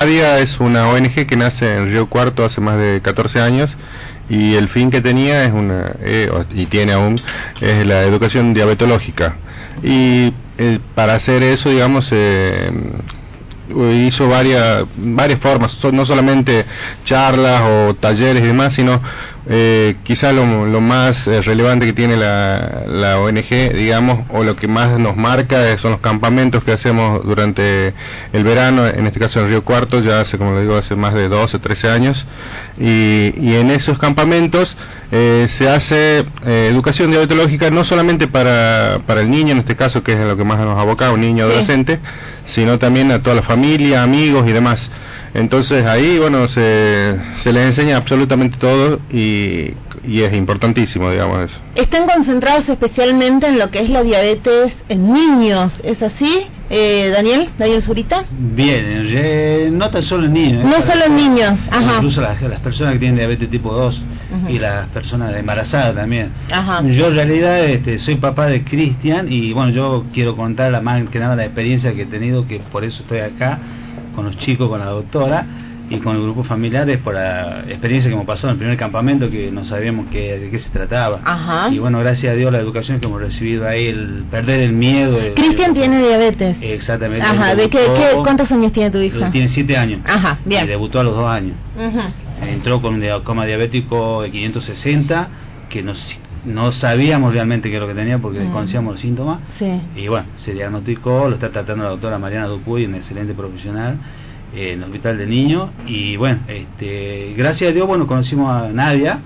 Nadia es una ONG que nace en Río Cuarto hace más de 14 años y el fin que tenía es y tiene aún, es la educación diabetológica. Y para hacer eso, digamos, hizo varias formas, no solamente charlas o talleres y demás, sino quizá lo más relevante que tiene la ONG, digamos, o lo que más nos marca son los campamentos que hacemos durante el verano, en este caso en Río Cuarto, ya hace, como le digo, hace más de 12, 13 años, y en esos campamentos se hace educación diabetológica no solamente para el niño, en este caso, que es lo que más nos aboca, un niño adolescente, sino también a toda la familia, amigos y demás. Entonces ahí, bueno, se les enseña absolutamente todo y es importantísimo, digamos, eso. Están concentrados especialmente en lo que es la diabetes en niños, ¿es así, Daniel Zurita? Bien, no tan solo en niños. No solo en niños, ajá. Incluso las personas que tienen diabetes tipo 2 y las personas embarazadas también. Ajá. Yo en realidad soy papá de Cristian y bueno, yo quiero contar más que nada la experiencia que he tenido, que por eso estoy acá con los chicos, con la doctora y con el grupo familiares, por la experiencia que hemos pasado en el primer campamento, que no sabíamos de qué se trataba. Ajá. Y bueno, gracias a Dios la educación que hemos recibido ahí, el perder el miedo. Cristian tiene diabetes. Exactamente. Ajá. ¿Cuántos años tiene tu hijo? Tiene 7 años. Ajá, bien. Y debutó a los 2 años. Entró con un coma diabético de 560, que no sabíamos realmente qué es lo que tenía porque desconocíamos los síntomas. Sí. Y bueno, se diagnosticó, lo está tratando la doctora Mariana Dupuy, una excelente profesional en el hospital de niños. Y bueno, gracias a Dios, bueno, conocimos a Nadia,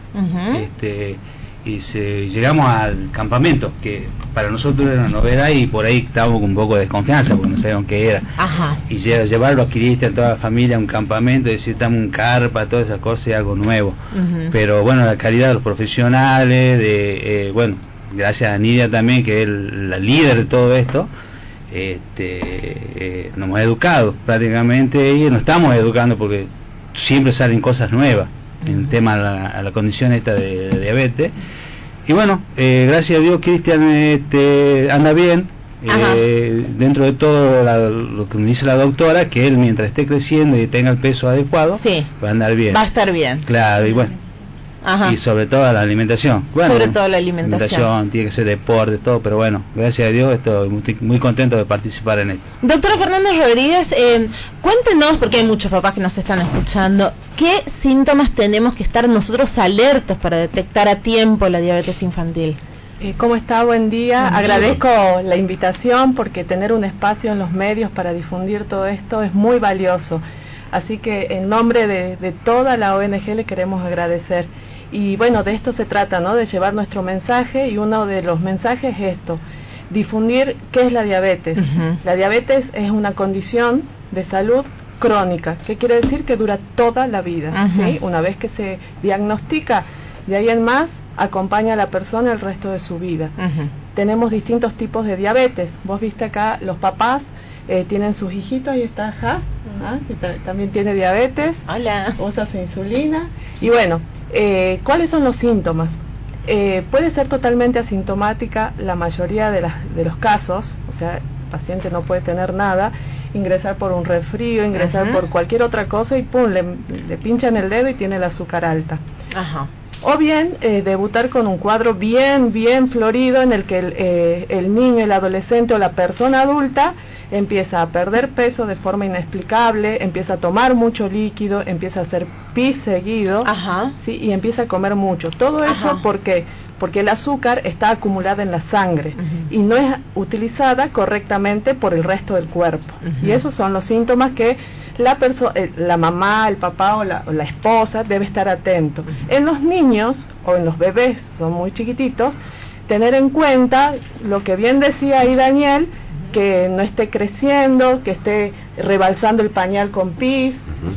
y llegamos al campamento, que para nosotros era una novedad y por ahí estábamos con un poco de desconfianza porque no sabíamos qué era. Ajá. Y llevarlo a Cristian, toda la familia a un campamento, decir, estamos en carpa, todas esas cosas, es algo nuevo. Pero bueno, la calidad de los profesionales, bueno, gracias a Nidia también, que es la líder de todo esto, nos hemos educado prácticamente y nos estamos educando porque siempre salen cosas nuevas en el tema a la condición esta de diabetes. Y bueno, gracias a Dios Cristian anda bien, dentro de todo lo que me dice la doctora, que él mientras esté creciendo y tenga el peso adecuado, va a andar bien. Va a estar bien. Claro, y bueno. Ajá. Y sobre todo la alimentación. Bueno, sobre todo la alimentación. Tiene que ser deporte, todo, pero bueno, gracias a Dios estoy muy contento de participar en esto. Doctora Fernanda Rodríguez, cuéntenos, porque hay muchos papás que nos están escuchando, ¿qué síntomas tenemos que estar nosotros alertos para detectar a tiempo la diabetes infantil? ¿Cómo está? Buen día. Agradezco la invitación porque tener un espacio en los medios para difundir todo esto es muy valioso. Así que en nombre de toda la ONG le queremos agradecer. Y bueno, de esto se trata, ¿no? De llevar nuestro mensaje, y uno de los mensajes es esto: difundir qué es la diabetes. La diabetes es una condición de salud crónica. ¿Qué quiere decir? Que dura toda la vida, ¿sí? Una vez que se diagnostica, de ahí en más acompaña a la persona el resto de su vida. Tenemos distintos tipos de diabetes. Vos viste acá, los papás tienen sus hijitos, ahí está Has, que también tiene diabetes. Hola. Usa su insulina. Y bueno, ¿cuáles son los síntomas? Puede ser totalmente asintomática la mayoría de los casos, o sea, el paciente no puede tener nada, ingresar por un resfrío, ingresar por cualquier otra cosa y pum, le pinchan el dedo y tiene el azúcar alta. O bien debutar con un cuadro bien florido en el que el niño, el adolescente o la persona adulta empieza a perder peso de forma inexplicable, empieza a tomar mucho líquido, empieza a hacer pis seguido, ¿sí? Y empieza a comer mucho. Todo eso porque el azúcar está acumulada en la sangre y no es utilizada correctamente por el resto del cuerpo. Y esos son los síntomas que la mamá, el papá o la esposa debe estar atento. En los niños o en los bebés, son muy chiquititos, tener en cuenta lo que bien decía ahí Daniel, que no esté creciendo, que esté rebalsando el pañal con pis,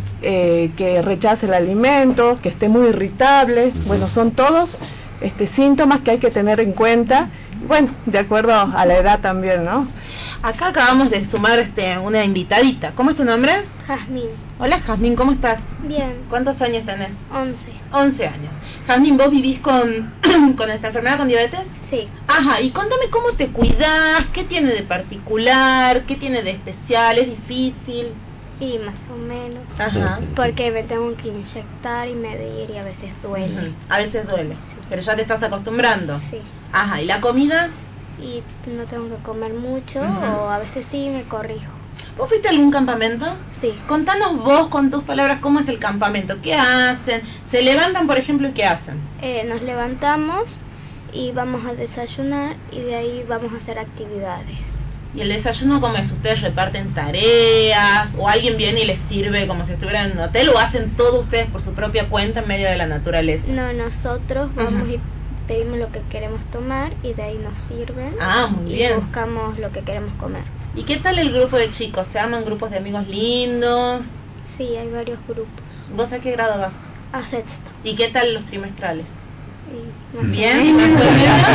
que rechace el alimento, que esté muy irritable. Bueno, son todos síntomas que hay que tener en cuenta, bueno, de acuerdo a la edad también, ¿no? Acá acabamos de sumar una invitadita. ¿Cómo es tu nombre? Jazmín. Hola Jazmín, ¿cómo estás? Bien. ¿Cuántos años tenés? 11. 11 años. Jazmín, ¿vos vivís con esta enfermedad, con diabetes? Sí. Ajá, y contame cómo te cuidás, qué tiene de particular, qué tiene de especial, es difícil. Y más o menos. Ajá. Porque me tengo que inyectar y medir y a veces duele. A veces duele, Sí. pero ya te estás acostumbrando. Sí. Ajá, ¿y la comida? Y no tengo que comer mucho Ujú. o a veces sí me corrijo. ¿Vos fuiste a algún campamento? Sí. Contanos vos con tus palabras cómo es el campamento, qué hacen, se levantan por ejemplo y qué hacen. Nos levantamos y vamos a desayunar y de ahí vamos a hacer actividades. ¿Y el desayuno cómo es? ¿Ustedes reparten tareas o alguien viene y les sirve como si estuvieran en un hotel o hacen todo ustedes por su propia cuenta en medio de la naturaleza? No, nosotros vamos Ajá. y pedimos lo que queremos tomar y de ahí nos sirven. Ah, muy y bien. buscamos lo que queremos comer. ¿Y qué tal el grupo de chicos? ¿Se arman grupos de amigos lindos? Sí, hay varios grupos. ¿Vos a qué grado vas? A sexto. ¿Y qué tal los trimestrales? Y más o ¿Bien? menos. ¿Más o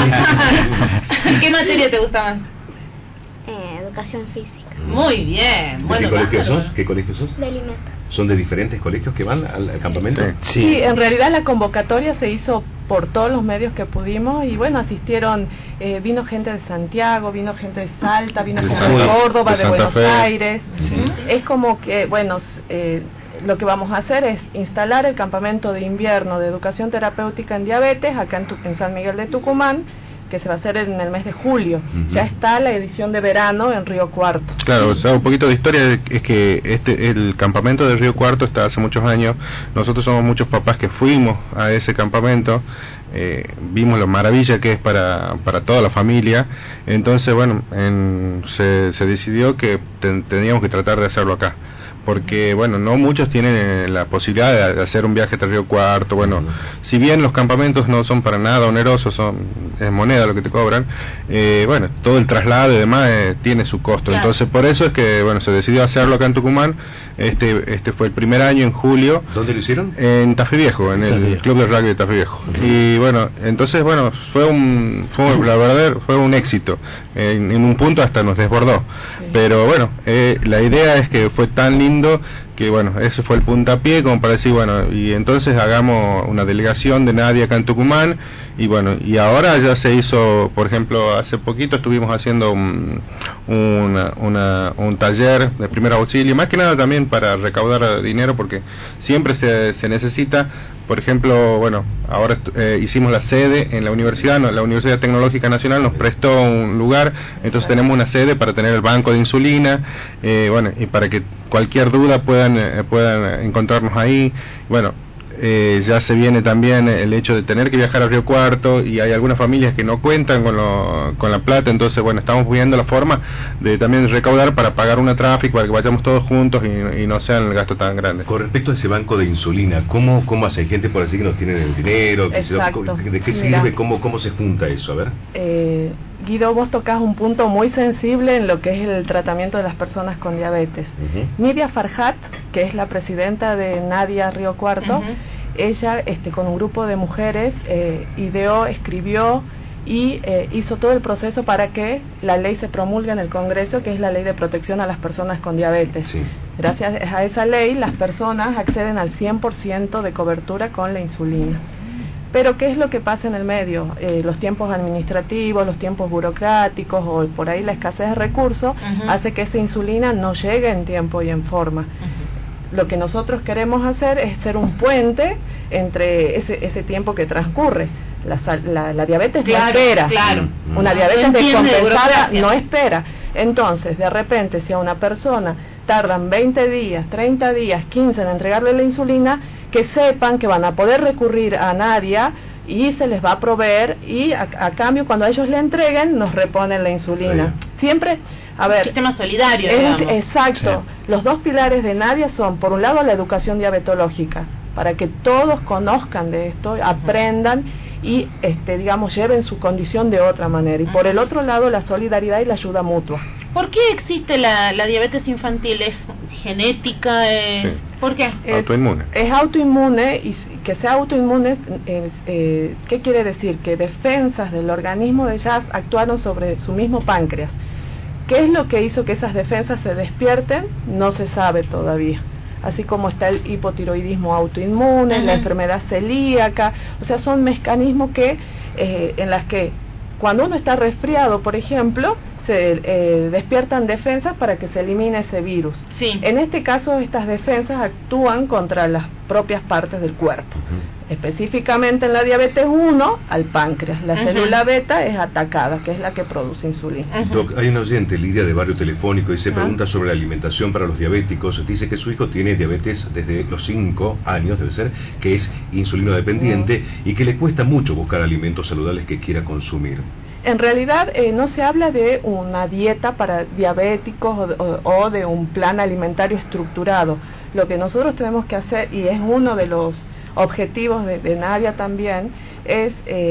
menos? ¿Qué materia te gusta más? Educación física. Muy bien. ¿De Bueno, qué colegio bárbaro. sos? ¿Qué colegio sos? De Limeta. ¿Son de diferentes colegios que van al campamento? Sí. Sí, en realidad la convocatoria se hizo por todos los medios que pudimos y bueno, asistieron, vino gente de Santiago, vino gente de Salta, vino De gente Santa- de Córdoba, de de Santa Buenos Fe. Aires. Sí. Es como que, bueno, lo que vamos a hacer es instalar el campamento de invierno de educación terapéutica en diabetes acá en San Miguel de Tucumán, que se va a hacer en el mes de julio. Ujú. Ya está la edición de verano en Río Cuarto. Claro, o sea, un poquito de historia es que el campamento de Río Cuarto está hace muchos años. Nosotros somos muchos papás que fuimos a ese campamento, vimos lo maravilla que es para toda la familia. Entonces, bueno, se decidió que teníamos que tratar de hacerlo acá. Porque, bueno, no muchos tienen la posibilidad de hacer un viaje hasta Río Cuarto. Bueno, si bien los campamentos no son para nada onerosos, es moneda lo que te cobran, bueno, todo el traslado y demás tiene su costo. Claro. Entonces, por eso es que, bueno, se decidió hacerlo acá en Tucumán. Este fue el primer año, en julio, ¿Dónde lo hicieron? en Tafí Viejo, en Tafí el Viejo. Club de Rugby de Tafí Viejo. Y bueno, entonces, bueno, la verdad, fue un éxito. En un punto hasta nos desbordó. Pero bueno, la idea es que fue tan lindo que bueno, ese fue el puntapié como para decir, bueno, y entonces hagamos una delegación de Nadia acá en Tucumán. Y bueno, y ahora ya se hizo, por ejemplo, hace poquito estuvimos haciendo un taller de primer auxilio, más que nada también para recaudar dinero, porque siempre se necesita. Por ejemplo, bueno, ahora hicimos la sede en la universidad, la Universidad Tecnológica Nacional nos prestó un lugar, entonces tenemos una sede para tener el banco de insulina, bueno, y para que cualquier duda puedan encontrarnos ahí. Bueno, ya se viene también el hecho de tener que viajar a Río Cuarto, y hay algunas familias que no cuentan con la plata. Entonces, bueno, estamos viendo la forma de también recaudar para pagar una tráfico, para que vayamos todos juntos y no sea el gasto tan grande. Con respecto a ese banco de insulina, ¿cómo hace? Hay gente por así que no tienen el dinero, que Exacto. ¿de qué Mira. sirve? ¿Cómo se junta eso? A ver. Guido, vos tocás un punto muy sensible en lo que es el tratamiento de las personas con diabetes. Nidia Farhat, que es la presidenta de Nadia Río Cuarto, Ujú. ella con un grupo de mujeres ideó, escribió y hizo todo el proceso para que la ley se promulgue en el Congreso, que es la ley de protección a las personas con diabetes. Sí. Gracias a esa ley, las personas acceden al 100% de cobertura con la insulina. Pero ¿qué es lo que pasa en el medio? Los tiempos administrativos, los tiempos burocráticos o por ahí la escasez de recursos Ujú. hace que esa insulina no llegue en tiempo y en forma. Ujú. Lo que nosotros queremos hacer es ser un puente entre ese tiempo que transcurre. La diabetes no Claro, espera. claro. Una No diabetes entiende de descompensada burocracia. no espera. Entonces, de repente, si a una persona tardan 20 días, 30 días, 15 en entregarle la insulina, que sepan que van a poder recurrir a Nadia y se les va a proveer, y a cambio, cuando a ellos le entreguen, nos reponen la insulina. Siempre, a ver, Sistema solidario, es, digamos. exacto. Los dos pilares de Nadia son, por un lado, la educación diabetológica, para que todos conozcan de esto, aprendan y, digamos, lleven su condición de otra manera. Y por el otro lado, la solidaridad y la ayuda mutua. ¿Por qué existe la diabetes infantil? ¿Es genética? Sí. ¿Por qué? Autoinmune. Es autoinmune, y que sea autoinmune, ¿qué quiere decir? Que defensas del organismo de ellas actuaron sobre su mismo páncreas. ¿Qué es lo que hizo que esas defensas se despierten? No se sabe todavía. Así como está el hipotiroidismo autoinmune, la enfermedad celíaca, o sea, son mecanismos que en las que cuando uno está resfriado, por ejemplo, se despiertan defensas para que se elimine ese virus. Sí. En este caso, estas defensas actúan contra las propias partes del cuerpo. Específicamente en la diabetes 1, al páncreas. La célula beta es atacada, que es la que produce insulina. Doc, hay una oyente, Lidia, de Barrio Telefónico, y se pregunta sobre la alimentación para los diabéticos. Dice que su hijo tiene diabetes desde los 5 años, debe ser, que es insulino dependiente y que le cuesta mucho buscar alimentos saludables que quiera consumir. En realidad no se habla de una dieta para diabéticos o de un plan alimentario estructurado. Lo que nosotros tenemos que hacer, y es uno de los objetivos de Nadia también, es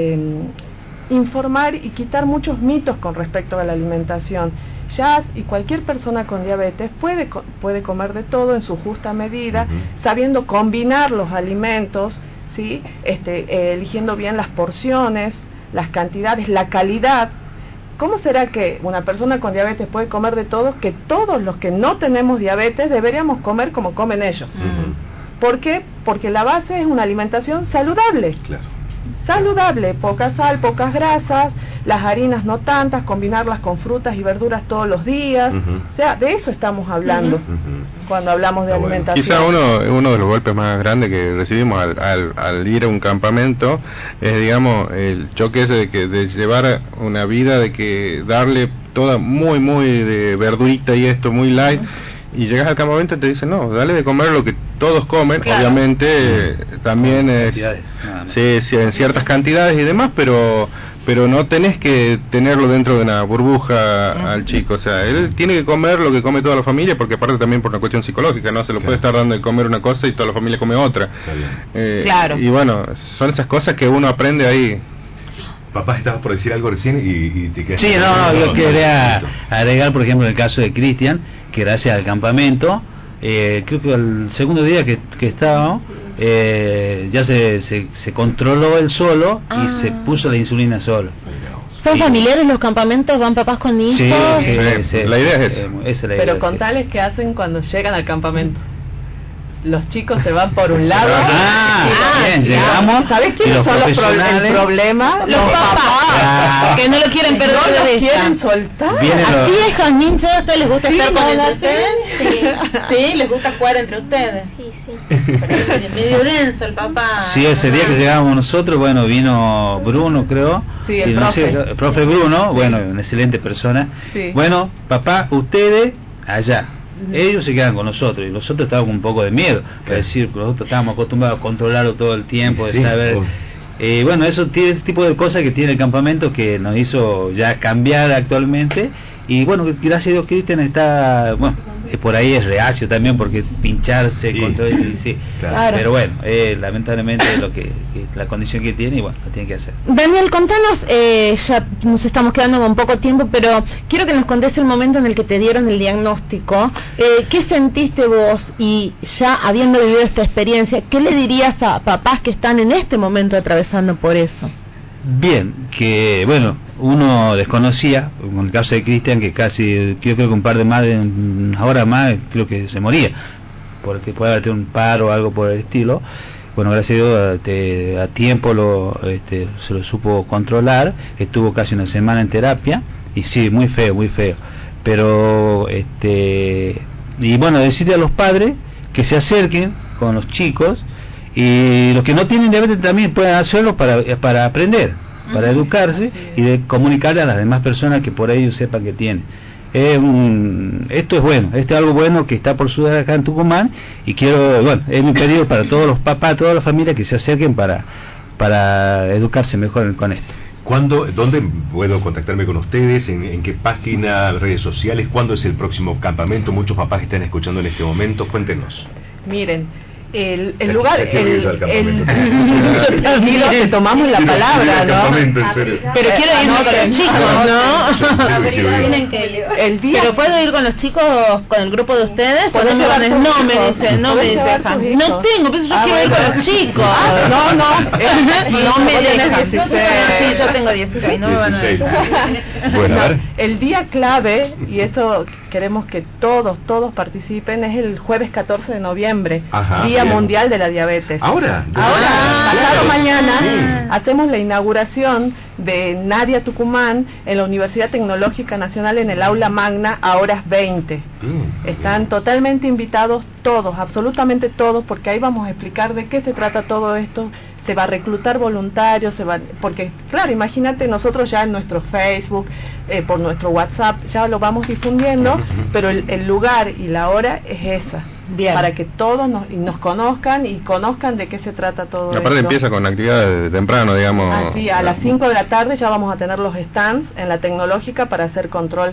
informar y quitar muchos mitos con respecto a la alimentación. Jazz y cualquier persona con diabetes puede comer de todo en su justa medida, sabiendo combinar los alimentos, ¿sí? Eligiendo bien las porciones, las cantidades, la calidad. ¿Cómo será que una persona con diabetes puede comer de todo, que todos los que no tenemos diabetes deberíamos comer como comen ellos? ¿Por qué? Porque la base es una alimentación saludable. Claro. Saludable, poca sal, pocas grasas, las harinas no tantas, combinarlas con frutas y verduras todos los días. O sea, de eso estamos hablando cuando hablamos de alimentación. Quizá uno de los golpes más grandes que recibimos al ir a un campamento es, digamos, el choque ese de llevar una vida, de que darle toda muy de verdurita y esto muy light, y llegas al campamento y te dicen, no, dale de comer lo que todos comen, obviamente también sí, en ciertas cantidades y demás, pero no tenés que tenerlo dentro de una burbuja al chico. O sea, él tiene que comer lo que come toda la familia, porque aparte también por una cuestión psicológica, no se lo puede estar dando de comer una cosa y toda la familia come otra. Y bueno, son esas cosas que uno aprende ahí. Papá, estabas por decir algo recién y te quedaste... Sí, yo quería agregar, por ejemplo, el caso de Cristian, que gracias al campamento, creo que el segundo día que estábamos, ya se controló él solo y se puso la insulina solo. ¿Son familiares los campamentos? ¿Van papás con hijos? Sí. La idea es esa. Pero contales qué hacen cuando llegan al campamento. Los chicos se van por un lado. Bien, llegamos. ¿Sabes quiénes son el problema? Los papás, que no lo quieren perder no de los quieren soltar. Así es, Jazmín, ¿a ustedes les gusta estar con ustedes? Sí, les gusta jugar entre ustedes. Pero es medio denso el papá. Sí, ese día que llegamos nosotros, bueno, vino Bruno, creo. Sí, el profe. El profe Bruno, bueno, una excelente persona. Sí. Bueno, papá, ustedes allá. Ellos se quedan con nosotros y nosotros estábamos con un poco de miedo, es decir, nosotros estábamos acostumbrados a controlarlo todo el tiempo, de saber. Bueno, ese tipo de cosas que tiene el campamento que nos hizo ya cambiar actualmente. Y bueno, gracias a Dios Cristian está, bueno, por ahí es reacio también porque pincharse claro. Pero bueno, lamentablemente es lo que la condición que tiene y bueno, lo tiene que hacer. Daniel, contanos, ya nos estamos quedando con poco tiempo, pero quiero que nos contes el momento en el que te dieron el diagnóstico. ¿Qué sentiste vos? Y ya habiendo vivido esta experiencia, ¿qué le dirías a papás que están en este momento atravesando por eso? Bien, que bueno, uno desconocía, en el caso de Cristian, que casi, yo creo que un par de más de una hora más, creo que se moría, porque puede haber tenido un paro o algo por el estilo. Bueno, gracias a Dios a tiempo se lo supo controlar, estuvo casi una semana en terapia, y sí, muy feo, pero y bueno, decirle a los padres que se acerquen con los chicos, y los que no tienen diabetes también pueden hacerlo para aprender, para educarse y de comunicarle a las demás personas que por ello sepan que tienen. Esto es bueno, esto es algo bueno que está por suceder acá en Tucumán, y es mi pedido para todos los papás, toda la familia, que se acerquen para educarse mejor con esto. ¿Dónde puedo contactarme con ustedes? ¿En qué página, redes sociales? ¿Cuándo es el próximo campamento? Muchos papás están escuchando en este momento, cuéntenos. Miren, el lugar, te tomamos la palabra, ¿no? Pero quiero ir con los chicos, ¿no? El día. Pero puedo ir con los chicos, con el grupo de ustedes. No me dice, no tengo, pero yo quiero ir con los chicos. No me dejan. Sí, yo tengo 16, no me van a dejar. Bueno, a ver. El día clave, y eso queremos que todos participen, es el jueves 14 de noviembre, Ajá, Día bien. Mundial de la Diabetes. Ahora, Pasado mañana, Sí. hacemos la inauguración de Nadia Tucumán en la Universidad Tecnológica Nacional en el aula magna a horas 20. Bien, Están bien. totalmente invitados todos, absolutamente todos, porque ahí vamos a explicar de qué se trata todo esto. Se va a reclutar voluntarios, porque claro, imagínate, nosotros ya en nuestro Facebook, por nuestro WhatsApp, ya lo vamos difundiendo, pero el lugar y la hora es esa. Bien. Para que todos nos conozcan y conozcan de qué se trata todo Y aparte esto. empieza con actividades temprano, digamos. Así, a las 5 de la tarde ya vamos a tener los stands en la tecnológica para hacer control,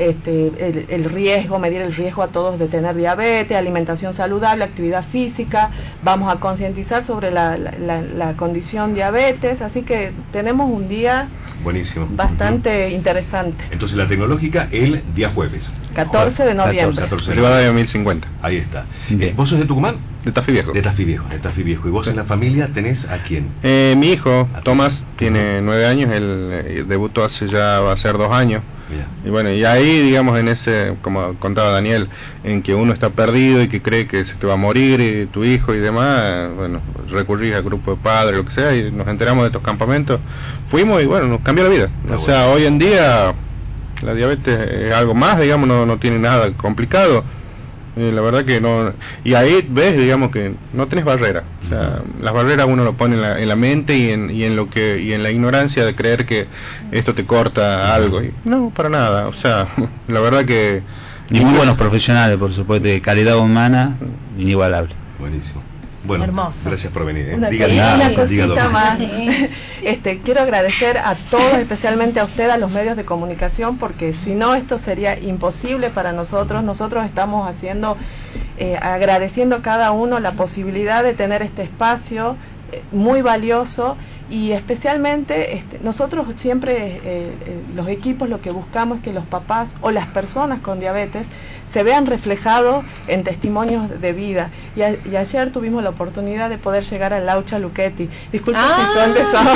el riesgo, medir el riesgo a todos de tener diabetes, alimentación saludable, actividad física, vamos a concientizar sobre la condición diabetes, así que tenemos un día Buenísimo. bastante interesante. Entonces la tecnológica el día jueves. 14 de noviembre. 14 de Rivadavia 1050, Ahí está. Bien. ¿Vos sos de Tucumán? de Tafí Viejo. De Tafí Viejo, de Tafí Viejo. ¿Y vos en la familia tenés a quién? Mi hijo, Tomás, tiene 9 años, él debutó hace ya, va a ser 2 años. Mira. Y bueno, y ahí, digamos, en ese, como contaba Daniel, en que uno está perdido y que cree que se te va a morir y tu hijo y demás, bueno, recurrís al grupo de padres, lo que sea, y nos enteramos de estos campamentos. Fuimos y bueno, nos cambió la vida. O sea, hoy en día la diabetes es algo más, digamos, no tiene nada complicado. La verdad que no, y ahí ves, digamos, que no tenés barrera. O sea, las barreras uno lo pone en la mente y en la ignorancia de creer que esto te corta algo. Y no, para nada. O sea, la verdad que Y muy buenos profesionales, por supuesto, de calidad humana inigualable. Buenísimo. Bueno, Hermoso. gracias por venir. Una Diga, cosita diga, doctor. más. Quiero agradecer a todos, especialmente a usted, a los medios de comunicación, porque si no esto sería imposible para nosotros. Nosotros estamos haciendo, agradeciendo a cada uno la posibilidad de tener este espacio muy valioso. Y especialmente nosotros siempre, los equipos, lo que buscamos es que los papás o las personas con diabetes se vean reflejados en testimonios de vida. Y ayer tuvimos la oportunidad de poder llegar a Laucha Luchetti. Disculpe si son de esa.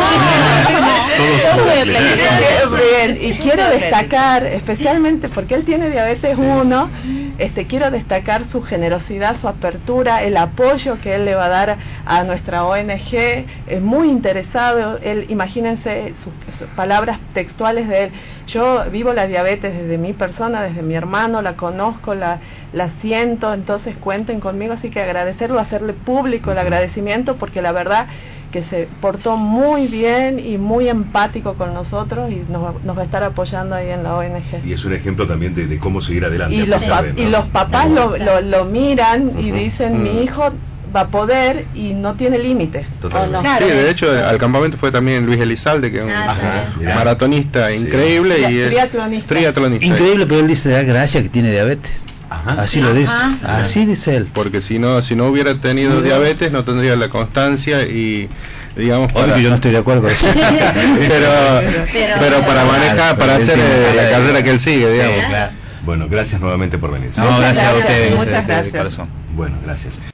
Bien, y quiero destacar, especialmente porque él tiene diabetes 1, quiero destacar su generosidad, su apertura, el apoyo que él le va a dar a nuestra ONG. Es muy interesado. Él, imagínense sus palabras textuales de él: yo vivo la diabetes desde mi persona, desde mi hermano, la conozco, la siento, entonces cuenten conmigo. Así que agradecerlo, hacerle público el agradecimiento, porque la verdad que se portó muy bien y muy empático con nosotros, y nos va a estar apoyando ahí en la ONG. Y es un ejemplo también de cómo seguir adelante. Y los papás lo miran y dicen, mi hijo va a poder y no tiene límites. Totalmente. Claro. Sí, de hecho, al campamento fue también Luis Elizalde, que es un mirá. maratonista Sí. increíble y es triatlonista. Increíble, pero él dice, da gracia que tiene diabetes. Ajá. Así lo dice. Ajá. Así dice él. Porque si no hubiera tenido diabetes, no tendría la constancia y, digamos, Obvio que yo no estoy de acuerdo con eso. pero para manejar, para hacer la carrera que él sigue, digamos. Claro. Bueno, gracias nuevamente por venir. No, gracias a ustedes. Muchas de gracias. corazón. Bueno, gracias.